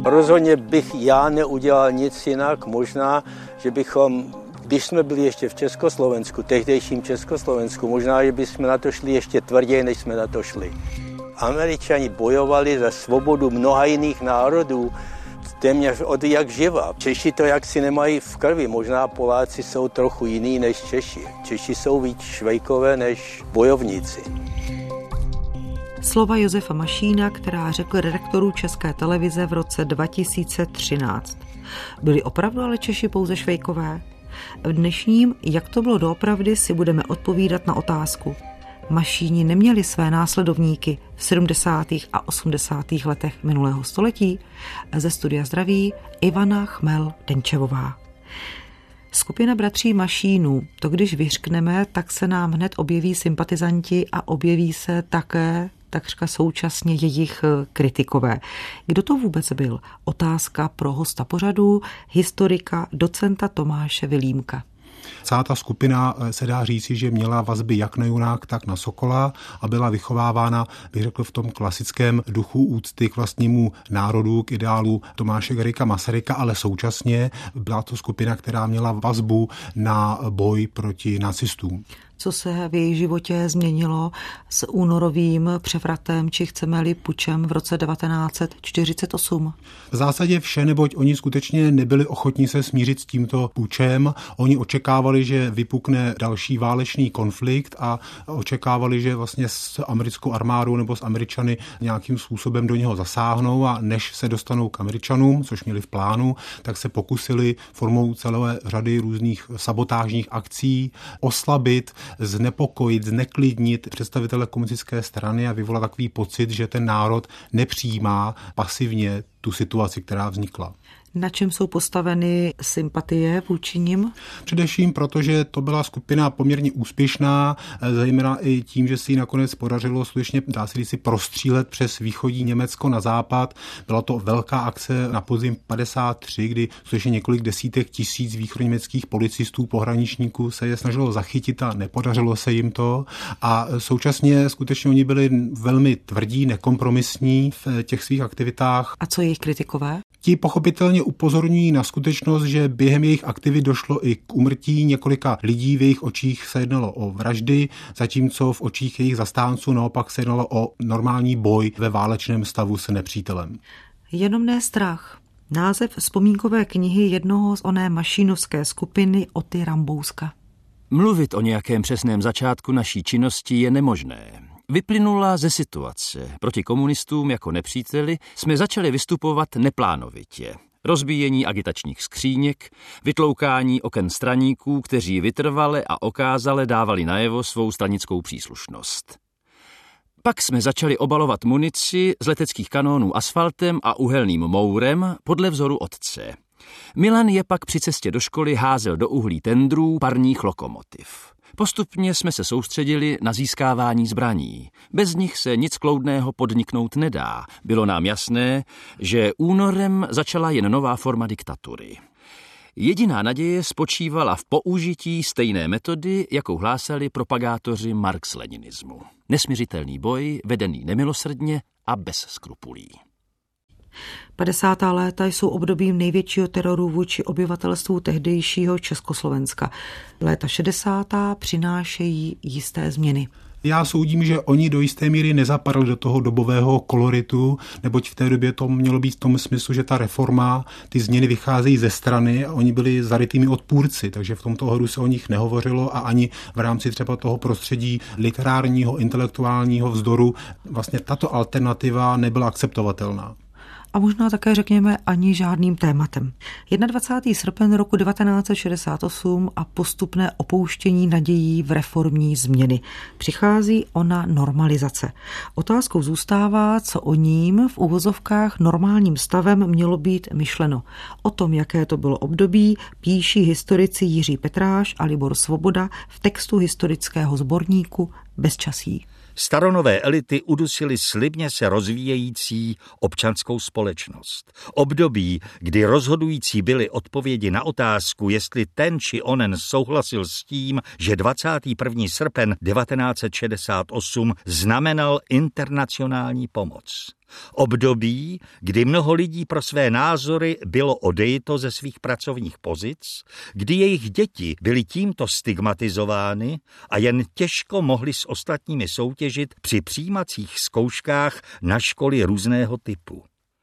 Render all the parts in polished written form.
Rozhodně bych já neudělal nic jinak, možná, že bychom, když jsme byli ještě v Československu, tehdejším Československu, možná, že bychom na to šli ještě tvrději, než jsme na to šli. Američani bojovali za svobodu mnoha jiných národů, téměř od jak živa. Češi to jaksi nemají v krvi, možná Poláci jsou trochu jiný než Češi. Češi jsou víc švejkové než bojovníci. Slova Josefa Mašína, která řekl redaktorů České televize v roce 2013. Byli opravdu ale Češi pouze švejkové? V dnešním Jak to bylo doopravdy si budeme odpovídat na otázku. Mašíni neměli své následovníky v 70. a 80. letech minulého století? Ze studia zdraví Ivana Chmel-Denčevová. Skupina bratří Mašínů, to když vyřkneme, tak se nám hned objeví sympatizanti a objeví se také takřka současně jejich kritikové. Kdo to vůbec byl? Otázka pro hosta pořadu, historika, docenta Tomáše Vilímka. Celá ta skupina se dá říci, že měla vazby jak na Junáka, tak na Sokola a byla vychovávána, bych řekl, v tom klasickém duchu úcty k vlastnímu národu, k ideálu Tomáše Garrigua Masaryka, ale současně byla to skupina, která měla vazbu na boj proti nacistům. Co se v jejich životě změnilo s únorovým převratem, či chceme-li pučem v roce 1948? V zásadě vše, neboť oni skutečně nebyli ochotní se smířit s tímto pučem. Oni očekávali, že vypukne další válečný konflikt a očekávali, že vlastně s americkou armádou nebo s Američany nějakým způsobem do něho zasáhnou a než se dostanou k Američanům, což měli v plánu, tak se pokusili formou celé řady různých sabotážních akcí oslabit, znepokojit, zneklidnit představitele komunistické strany a vyvolat takový pocit, že ten národ nepřijímá pasivně tu situaci, která vznikla. Na čem jsou postaveny sympatie vůči nim? Především proto, že to byla skupina poměrně úspěšná, zejména i tím, že si ji nakonec podařilo skutečně, dá se říci, prostřílet přes východní Německo na západ. Byla to velká akce na podzim 53, kdy skutečně několik desítek tisíc východněmeckých policistů, pohraničníků se je snažilo zachytit a nepodařilo se jim to. A současně skutečně oni byli velmi tvrdí, nekompromisní v těch svých aktivitách. A co jejich kritikové? Ti pochopitelně upozorňují na skutečnost, že během jejich aktivit došlo i k úmrtí několika lidí, v jejich očích se jednalo o vraždy, zatímco v očích jejich zastánců naopak se jednalo o normální boj ve válečném stavu s nepřítelem. Jenom ne strach. Název vzpomínkové knihy jednoho z oné mašínovské skupiny Oty Rambouska. Mluvit o nějakém přesném začátku naší činnosti je nemožné. Vyplynula ze situace. Proti komunistům jako nepříteli jsme začali vystupovat neplánovitě. Rozbíjení agitačních skříněk, vytloukání oken straníků, kteří vytrvale a okázale dávali najevo svou stranickou příslušnost. Pak jsme začali obalovat munici z leteckých kanónů asfaltem a uhelným mourem podle vzoru otce. Milan je pak při cestě do školy házel do uhlí tendrů parních lokomotiv. Postupně jsme se soustředili na získávání zbraní. Bez nich se nic kloudného podniknout nedá. Bylo nám jasné, že únorem začala jen nová forma diktatury. Jediná naděje spočívala v použití stejné metody, jakou hlásali propagátoři marx-leninismu. Nesmiřitelný boj, vedený nemilosrdně a bez skrupulí. 50. léta jsou obdobím největšího teroru vůči obyvatelstvu tehdejšího Československa. Léta 60. přinášejí jisté změny. Já soudím, že oni do jisté míry nezapadli do toho dobového koloritu, neboť v té době to mělo být v tom smyslu, že ta reforma, ty změny vycházejí ze strany a oni byli zarytými odpůrci, takže v tomto ohledu se o nich nehovořilo a ani v rámci třeba toho prostředí literárního, intelektuálního vzdoru vlastně tato alternativa nebyla akceptovatelná. A možná také řekněme ani žádným tématem. 21. srpen roku 1968 a postupné opouštění nadějí v reformní změny. Přichází ona normalizace. Otázkou zůstává, co o ním v uvozovkách normálním stavem mělo být myšleno. O tom, jaké to bylo období, píší historici Jiří Petráš a Libor Svoboda v textu historického sborníku Bezčasí. Staronové elity udusily slibně se rozvíjející občanskou společnost. Období, kdy rozhodující byly odpovědi na otázku, jestli ten či onen souhlasil s tím, že 21. srpen 1968 znamenal internacionální pomoc. Období, kdy mnoho lidí pro své názory bylo odejito ze svých pracovních pozic, kdy jejich děti byly tímto stigmatizovány a jen těžko mohly s ostatními soutěžit při přijímacích zkouškách na školy různého typu.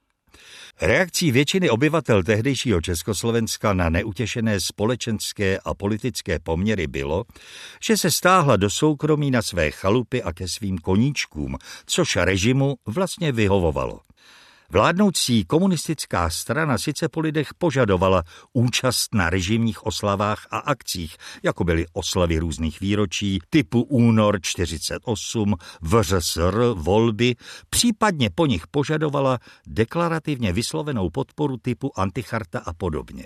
Reakcí většiny obyvatel tehdejšího Československa na neutěšené společenské a politické poměry bylo, že se stáhla do soukromí na své chalupy a ke svým koníčkům, což režimu vlastně vyhovovalo. Vládnoucí komunistická strana sice po lidech požadovala účast na režimních oslavách a akcích, jako byly oslavy různých výročí typu Únor 48, VŘSR, volby, případně po nich požadovala deklarativně vyslovenou podporu typu Anticharta a podobně.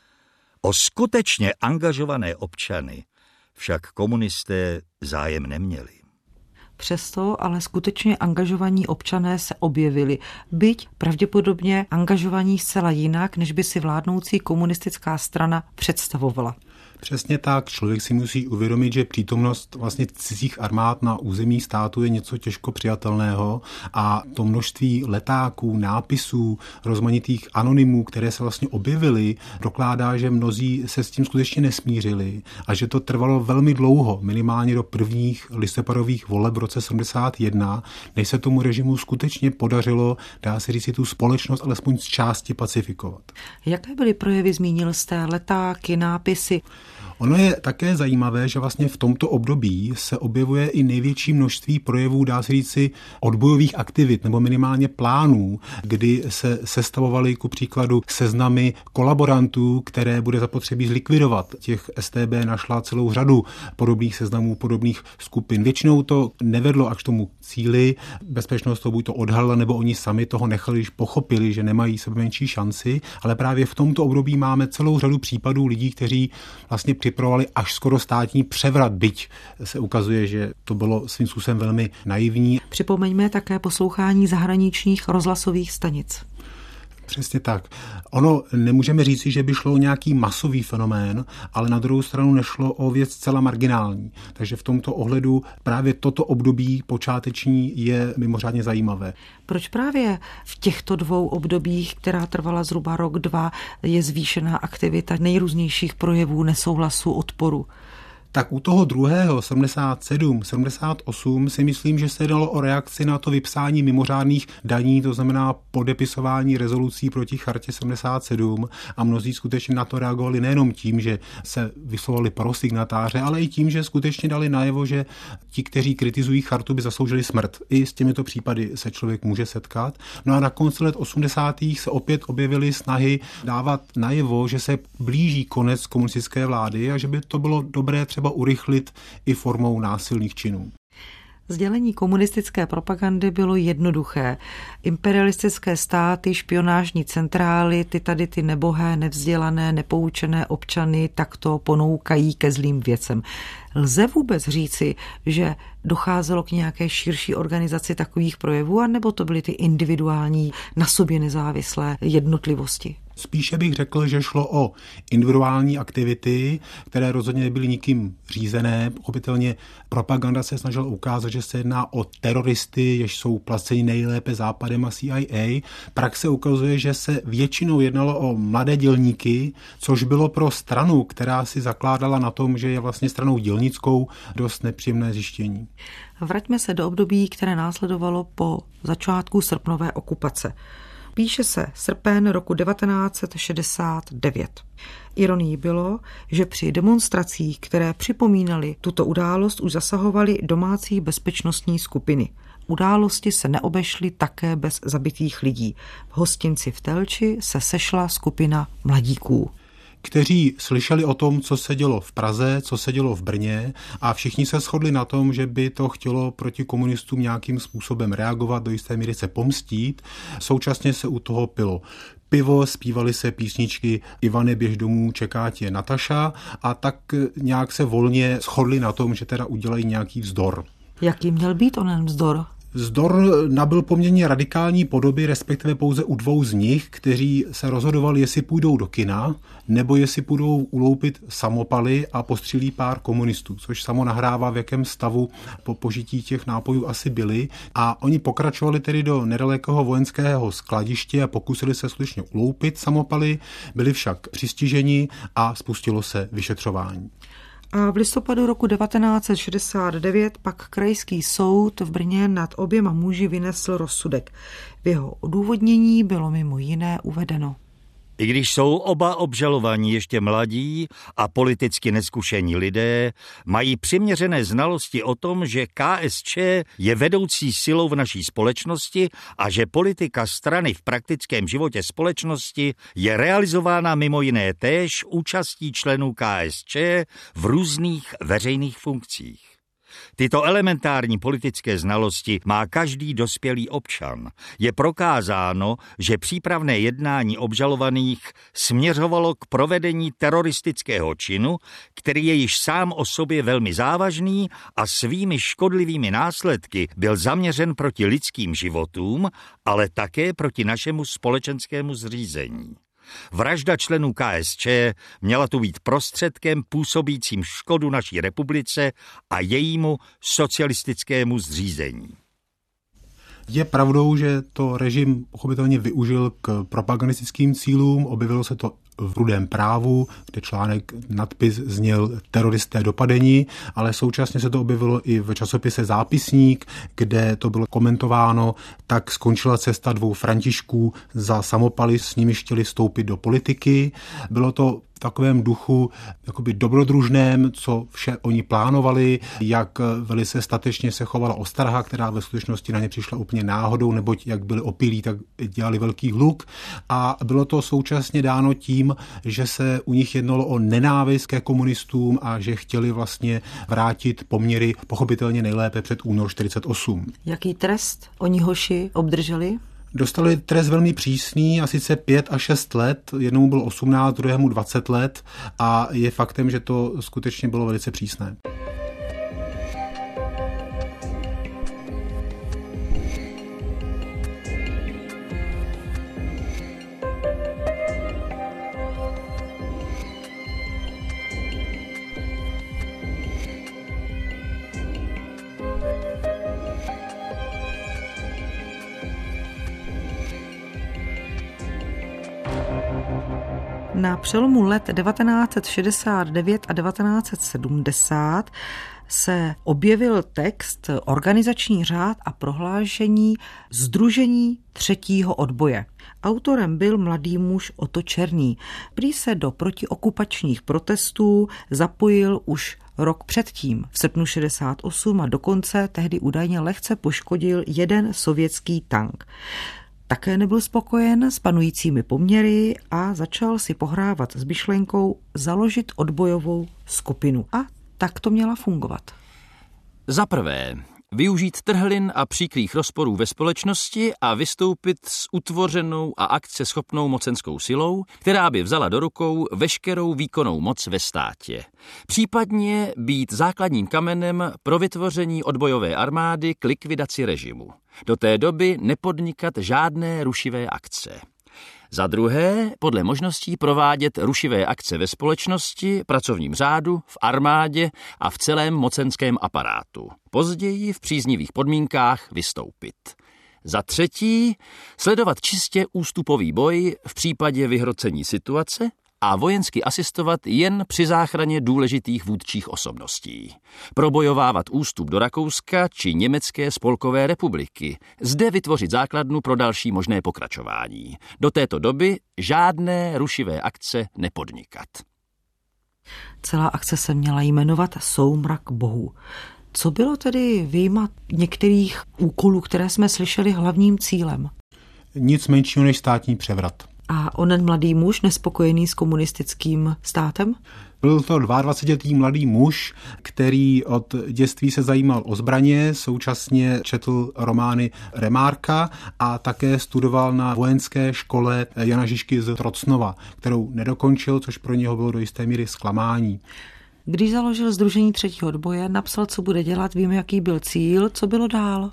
O skutečně angažované občany však komunisté zájem neměli. Přesto ale skutečně angažovaní občané se objevili, byť pravděpodobně angažovaní zcela jinak, než by si vládnoucí komunistická strana představovala. Přesně tak, člověk si musí uvědomit, že přítomnost vlastně cizích armád na území státu je něco těžko přijatelného a to množství letáků, nápisů, rozmanitých anonymů, které se vlastně objevily, dokládá, že mnozí se s tím skutečně nesmířili a že to trvalo velmi dlouho, minimálně do prvních listopadových voleb v roce 71, než se tomu režimu skutečně podařilo, dá se říct, tu společnost alespoň z části pacifikovat. Jaké byly projevy, zmínil jste, letáky, nápisy? Ono je také zajímavé, že vlastně v tomto období se objevuje i největší množství projevů, dá se říci, odbojových aktivit nebo minimálně plánů, kdy se sestavovaly ku příkladu seznamy kolaborantů, které bude zapotřebí zlikvidovat. Těch StB našla celou řadu podobných seznamů, podobných skupin. Většinou to nevedlo až k tomu cíli, bezpečnost to buď to odhalila, nebo oni sami toho nechali, když pochopili, že nemají sebe menší šanci, ale právě v tomto období máme celou řadu případů lidí, kteří vlastně připravovali až skoro státní převrat, byť se ukazuje, že to bylo svým způsobem velmi naivní. Připomeňme také poslouchání zahraničních rozhlasových stanic. Přesně tak. Ono nemůžeme říci, že by šlo o nějaký masový fenomén, ale na druhou stranu nešlo o věc zcela marginální. Takže v tomto ohledu právě toto období počáteční je mimořádně zajímavé. Proč právě v těchto dvou obdobích, která trvala zhruba rok, dva, je zvýšená aktivita nejrůznějších projevů nesouhlasu, odporu? Tak u toho druhého, 77, 78, si myslím, že se jednalo o reakci na to vypsání mimořádných daní, to znamená podepisování rezolucí proti chartě 77 a mnozí skutečně na to reagovali nejenom tím, že se vyslovali pro signatáře, ale i tím, že skutečně dali najevo, že ti, kteří kritizují chartu, by zasloužili smrt. I s těmito případy se člověk může setkat. No a na konci let 80. se opět objevily snahy dávat najevo, že se blíží konec komunistické vlády a že by to bylo dobré třeba urychlit i formou násilných činů. Sdělení komunistické propagandy bylo jednoduché. Imperialistické státy, špionážní centrály, ty nebohé, nevzdělané, nepoučené občany takto ponoukají ke zlým věcem. Lze vůbec říci, že docházelo k nějaké širší organizaci takových projevů, anebo to byly ty individuální, na sobě nezávislé jednotlivosti? Spíše bych řekl, že šlo o individuální aktivity, které rozhodně nebyly nikým řízené. Pochopitelně propaganda se snažila ukázat, že se jedná o teroristy, jež jsou placeni nejlépe Západem a CIA. Praxe ukazuje, že se většinou jednalo o mladé dělníky, což bylo pro stranu, která si zakládala na tom, že je vlastně stranou dělnickou, dost nepříjemné zjištění. Vraťme se do období, které následovalo po začátku srpnové okupace. Píše se srpen roku 1969. Ironií bylo, že při demonstracích, které připomínaly tuto událost, už zasahovaly domácí bezpečnostní skupiny. Události se neobešly také bez zabitých lidí. V hostinci v Telči se sešla skupina mladíků, kteří slyšeli o tom, co se dělo v Praze, co se dělo v Brně a všichni se shodli na tom, že by to chtělo proti komunistům nějakým způsobem reagovat, do jisté míry se pomstít. Současně se u toho pilo pivo, zpívaly se písničky Ivane, běž domů, čeká tě Nataša a tak nějak se volně shodli na tom, že teda udělají nějaký vzdor. Jaký měl být onen vzdor? Vzdor nabyl poměrně radikální podoby, respektive pouze u 2 z nich, kteří se rozhodovali, jestli půjdou do kina, nebo jestli půjdou uloupit samopaly a postřílí pár komunistů, což samo nahrává, v jakém stavu po požití těch nápojů asi byli. A oni pokračovali tedy do nedalekého vojenského skladiště a pokusili se skutečně uloupit samopaly, byli však přistiženi a spustilo se vyšetřování. A v listopadu roku 1969 pak krajský soud v Brně nad oběma muži vynesl rozsudek. V jeho odůvodnění bylo mimo jiné uvedeno: I když jsou oba obžalovaní ještě mladí a politicky nezkušení lidé, mají přiměřené znalosti o tom, že KSČ je vedoucí silou v naší společnosti a že politika strany v praktickém životě společnosti je realizována mimo jiné též účastí členů KSČ v různých veřejných funkcích. Tyto elementární politické znalosti má každý dospělý občan. Je prokázáno, že přípravné jednání obžalovaných směřovalo k provedení teroristického činu, který je již sám o sobě velmi závažný a svými škodlivými následky byl zaměřen proti lidským životům, ale také proti našemu společenskému zřízení. Vražda členů KSČ měla tu být prostředkem působícím škodu naší republice a jejímu socialistickému zřízení. Je pravdou, že to režim pochopitelně využil k propagandistickým cílům, objevilo se to v Rudém právu, kde článek, nadpis zněl teroristé dopadeni, ale současně se to objevilo i v časopise Zápisník, kde to bylo komentováno, tak skončila cesta 2 Františků za samopaly, s nimi chtěli vstoupit do politiky. Bylo to v takovém duchu jakoby dobrodružném, co vše oni plánovali, jak velice statečně se chovala ostraha, která ve skutečnosti na ně přišla úplně náhodou, neboť jak byli opilí, tak dělali velký hluk. A bylo to současně dáno tím, že se u nich jednalo o nenávist ke komunistům a že chtěli vlastně vrátit poměry pochopitelně nejlépe před únor 48. Jaký trest oni hoši obdrželi? Dostali trest velmi přísný, a sice 5 až 6 let, jednomu bylo 18, druhému 20 let a je faktem, že to skutečně bylo velice přísné. Na přelomu let 1969 a 1970 se objevil text, organizační řád a prohlášení Sdružení 3. odboje. Autorem byl mladý muž Otto Černý. Prý se do protiokupačních protestů zapojil už rok předtím, v srpnu 68, a dokonce tehdy údajně lehce poškodil jeden sovětský tank. Také nebyl spokojen s panujícími poměry a začal si pohrávat s myšlenkou založit odbojovou skupinu. A tak to měla fungovat. Za prvé, využít trhlin a příkrých rozporů ve společnosti a vystoupit s utvořenou a akceschopnou mocenskou silou, která by vzala do rukou veškerou výkonnou moc ve státě. Případně být základním kamenem pro vytvoření odbojové armády k likvidaci režimu. Do té doby nepodnikat žádné rušivé akce. Za druhé, podle možností provádět rušivé akce ve společnosti, pracovním řádu, v armádě a v celém mocenském aparátu. Později v příznivých podmínkách vystoupit. Za třetí, sledovat čistě ústupový boj v případě vyhrocení situace a vojensky asistovat jen při záchraně důležitých vůdčích osobností. Probojovávat ústup do Rakouska či Německé spolkové republiky. Zde vytvořit základnu pro další možné pokračování. Do této doby žádné rušivé akce nepodnikat. Celá akce se měla jmenovat Soumrak bohů. Co bylo tedy vyjma některých úkolů, které jsme slyšeli, hlavním cílem? Nic menšího než státní převrat. A onen mladý muž, nespokojený s komunistickým státem? Byl to 22letý mladý muž, který od dětství se zajímal o zbraně, současně četl romány Remarka a také studoval na vojenské škole Jana Žižky z Trocnova, kterou nedokončil, což pro něho bylo do jisté míry zklamání. Když založil Sdružení 3. odboje, napsal, co bude dělat, víme, jaký byl cíl, co bylo dál.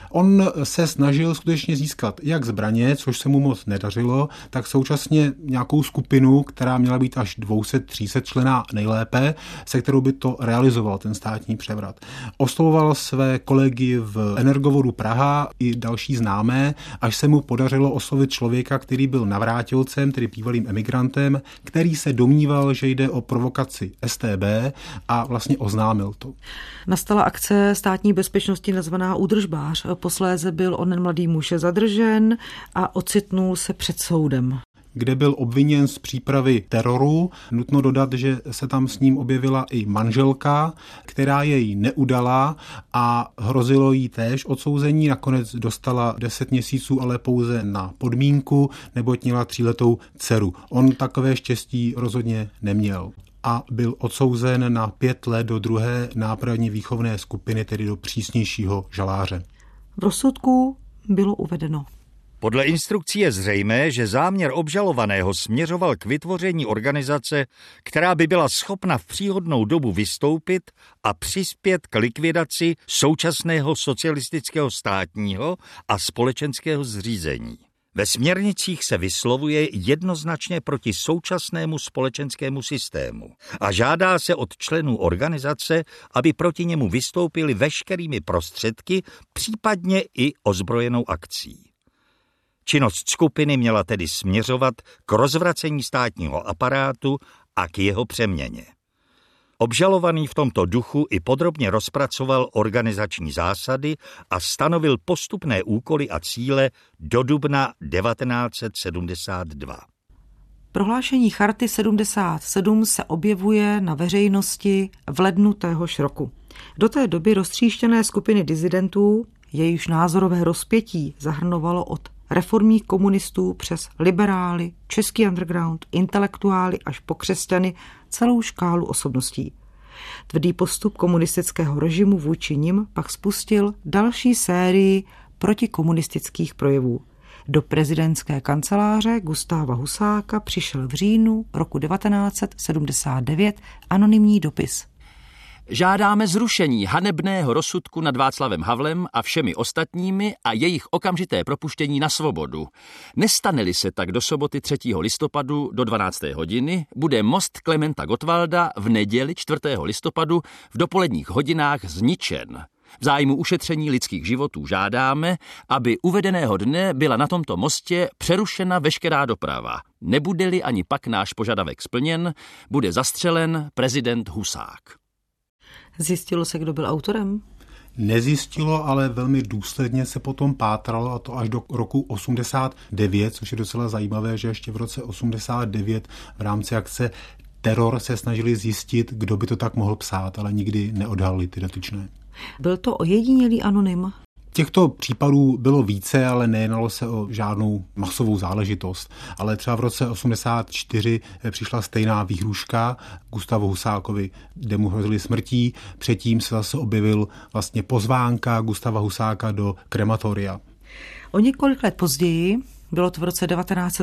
On se snažil skutečně získat jak zbraně, což se mu moc nedařilo, tak současně nějakou skupinu, která měla být až 200-300 člená nejlépe, se kterou by to realizoval ten státní převrat. Oslovoval své kolegy v Energovodu Praha i další známé, až se mu podařilo oslovit člověka, který byl navrátilcem, tedy bývalým emigrantem, který se domníval, že jde o provokaci StB a vlastně oznámil to. Nastala akce státní bezpečnosti nazvaná Údržbář. Posléze byl onen mladý muž zadržen a ocitnul se před soudem, kde byl obviněn z přípravy teroru. Nutno dodat, že se tam s ním objevila i manželka, která jej neudala a hrozilo jí též odsouzení. Nakonec dostala 10 měsíců, ale pouze na podmínku, neboť měla 3letou dceru. On takové štěstí rozhodně neměl a byl odsouzen na 5 let do druhé nápravně výchovné skupiny, tedy do přísnějšího žaláře. V rozsudku bylo uvedeno: podle instrukcí je zřejmé, že záměr obžalovaného směřoval k vytvoření organizace, která by byla schopna v příhodnou dobu vystoupit a přispět k likvidaci současného socialistického státního a společenského zřízení. Ve směrnicích se vyslovuje jednoznačně proti současnému společenskému systému a žádá se od členů organizace, aby proti němu vystoupili veškerými prostředky, případně i ozbrojenou akcí. Činnost skupiny měla tedy směřovat k rozvracení státního aparátu a k jeho přeměně. Obžalovaný v tomto duchu i podrobně rozpracoval organizační zásady a stanovil postupné úkoly a cíle do dubna 1972. Prohlášení Charty 77 se objevuje na veřejnosti v lednu téhož roku. Do té doby roztříštěné skupiny disidentů, jejichž názorové rozpětí zahrnovalo od reformních komunistů přes liberály, český underground, intelektuály až po křesťany, celou škálu osobností. Tvrdý postup komunistického režimu vůči nim pak spustil další sérii protikomunistických projevů. Do prezidentské kanceláře Gustáva Husáka přišel v říjnu roku 1979 anonymní dopis. Žádáme zrušení hanebného rozsudku nad Václavem Havlem a všemi ostatními a jejich okamžité propuštění na svobodu. Nestane-li se tak do soboty 3. listopadu do 12. hodiny, bude most Klementa Gottwalda v neděli 4. listopadu v dopoledních hodinách zničen. V zájmu ušetření lidských životů žádáme, aby uvedeného dne byla na tomto mostě přerušena veškerá doprava. Nebude-li ani pak náš požadavek splněn, bude zastřelen prezident Husák. Zjistilo se, kdo byl autorem? Nezjistilo, ale velmi důsledně se potom pátralo, a to až do roku 89, což je docela zajímavé, že ještě v roce 89 v rámci akce Teror se snažili zjistit, kdo by to tak mohl psát, ale nikdy neodhalili ty dotyčné. Byl to ojedinělý anonym? Těchto případů bylo více, ale nejednalo se o žádnou masovou záležitost. Ale třeba v roce 84 přišla stejná výhrůžka Gustavu Husákovi, kde mu hrozili smrtí. Předtím se zase objevil vlastně pozvánka Gustava Husáka do krematoria. O několik let později, bylo to v roce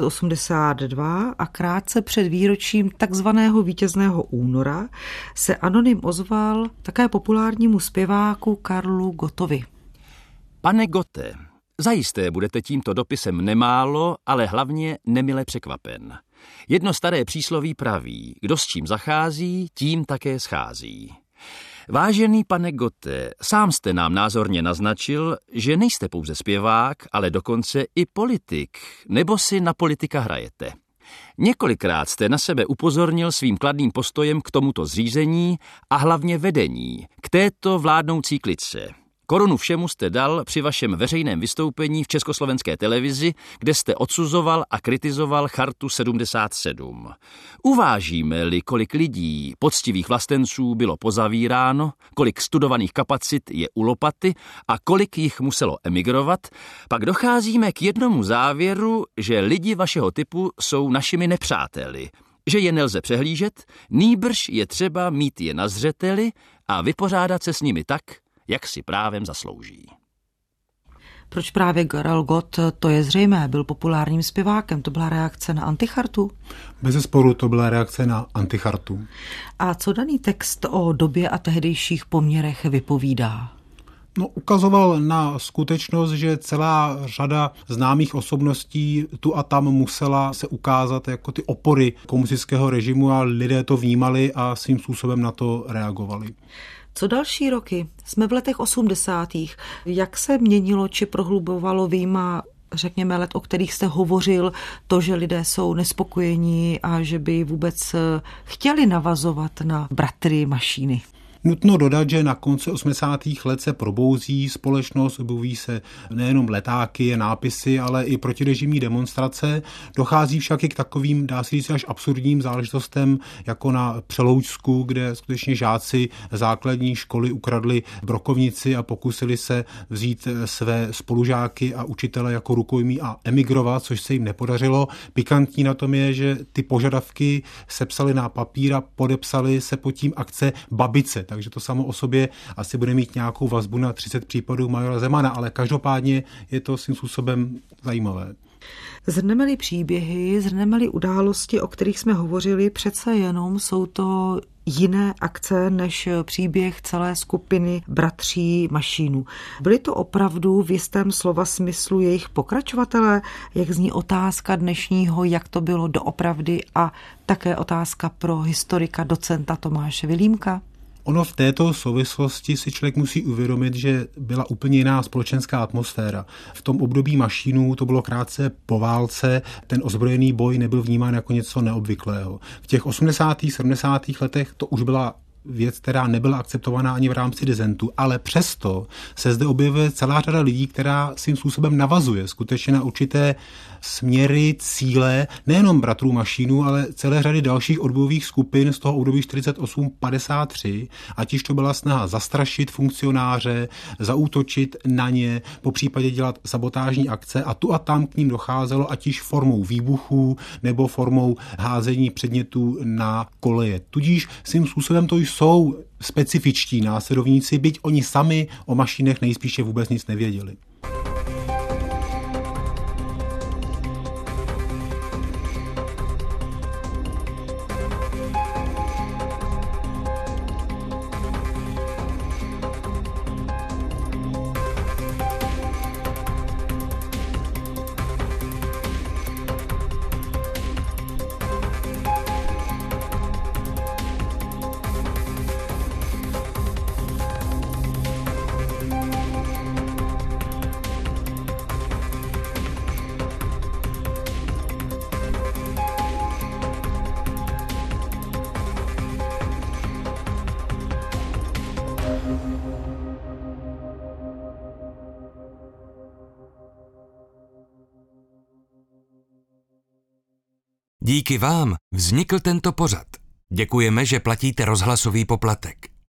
1982 a krátce před výročím takzvaného vítězného února, se anonym ozval také populárnímu zpěváku Karlu Gottovi. Pane Gotte, zajisté budete tímto dopisem nemálo, ale hlavně nemile překvapen. Jedno staré přísloví praví, kdo s čím zachází, tím také schází. Vážený pane Gotte, sám jste nám názorně naznačil, že nejste pouze zpěvák, ale dokonce i politik, nebo si na politika hrajete. Několikrát jste na sebe upozornil svým kladným postojem k tomuto zřízení a hlavně vedení, k této vládnoucí klice. Korunu všemu jste dal při vašem veřejném vystoupení v československé televizi, kde jste odsuzoval a kritizoval Chartu 77. Uvážíme-li, kolik lidí, poctivých vlastenců bylo pozavíráno, kolik studovaných kapacit je u lopaty a kolik jich muselo emigrovat, pak docházíme k jednomu závěru, že lidi vašeho typu jsou našimi nepřáteli, že je nelze přehlížet, nýbrž je třeba mít je na zřeteli a vypořádat se s nimi tak, jak si právem zaslouží. Proč právě Karel Gott, to je zřejmé, byl populárním zpěvákem, to byla reakce na antichartu? Bezesporu to byla reakce na antichartu. A co daný text o době a tehdejších poměrech vypovídá? No, ukazoval na skutečnost, že celá řada známých osobností tu a tam musela se ukázat jako ty opory komunistického režimu a lidé to vnímali a svým způsobem na to reagovali. Co další roky? Jsme v letech 80. Jak se měnilo či prohlubovalo vyjma, řekněme, let, o kterých jste hovořil, to, že lidé jsou nespokojení a že by vůbec chtěli navazovat na bratry Mašíny? Nutno dodat, že na konci 80. let se probouzí společnost, objevují se nejenom letáky, nápisy, ale i protirežimní demonstrace. Dochází však i k takovým, dá se říct, až absurdním záležitostem, jako na Přeloučsku, kde skutečně žáci základní školy ukradli brokovnici a pokusili se vzít své spolužáky a učitele jako rukojmí a emigrovat, což se jim nepodařilo. Pikantní na tom je, že ty požadavky sepsali na papír a podepsali se pod tím akce Babice. Takže to samo o sobě asi bude mít nějakou vazbu na 30 případů majora Zemana, ale každopádně je to svým způsobem zajímavé. Zhrneme-li příběhy, zhrneme-li události, o kterých jsme hovořili, přece jenom jsou to jiné akce než příběh celé skupiny bratří Mašínů. Byly to opravdu v jistém slova smyslu jejich pokračovatelé? Jak zní otázka dnešního, jak to bylo doopravdy, a také otázka pro historika docenta Tomáše Vilímka? Ono v této souvislosti si člověk musí uvědomit, že byla úplně jiná společenská atmosféra. V tom období Mašínů to bylo krátce po válce, ten ozbrojený boj nebyl vnímán jako něco neobvyklého. V těch 80. 70. letech to už byla věc, která nebyla akceptovaná ani v rámci disentu, ale přesto se zde objevuje celá řada lidí, která svým způsobem navazuje skutečně na určité směry, cíle, nejenom bratrů Mašínů, ale celé řady dalších odbojových skupin z toho období 48-53, ať již to byla snaha zastrašit funkcionáře, zaútočit na ně, popřípadě dělat sabotážní akce, a tu a tam k ním docházelo, ať již formou výbuchů nebo formou házení předmětů na koleje. Tudíž svým způsobem to jsou specifičtí následovníci, byť oni sami o Mašínech nejspíše vůbec nic nevěděli. Díky vám vznikl tento pořad. Děkujeme, že platíte rozhlasový poplatek.